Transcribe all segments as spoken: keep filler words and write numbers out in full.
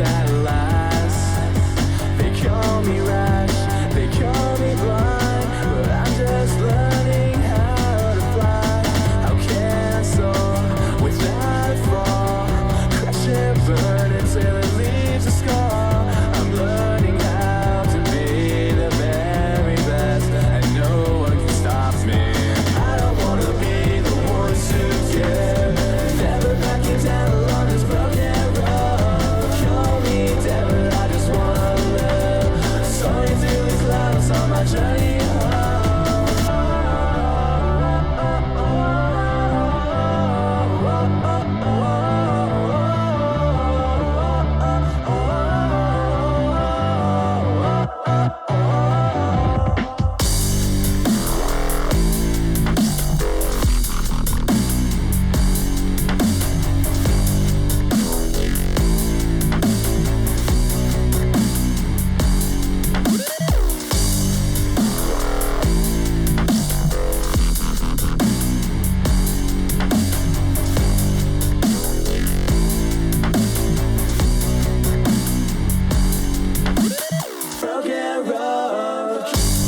at last. They call me rash, they call me blind, but I'm just learning how to fly. How can I soar without a fall? Crash and burn until it leaves a scar. I'm learning how to be the very best, and no one can stop me. I don't wanna be the one to give, never backing down along this broken road. Call me devil, I just wanna live. Soaring through the clouds on my journey broken road.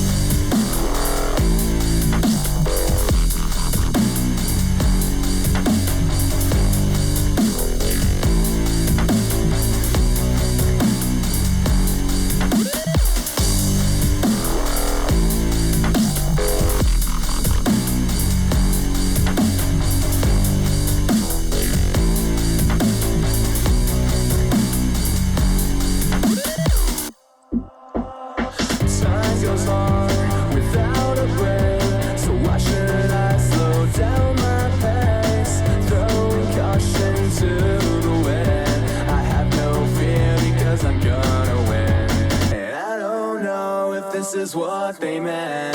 Time goes on without a break, so why should I slow down my pace? Throwing caution to the wind, I have no fear because I'm gonna win. And I don't know if this is what they meant.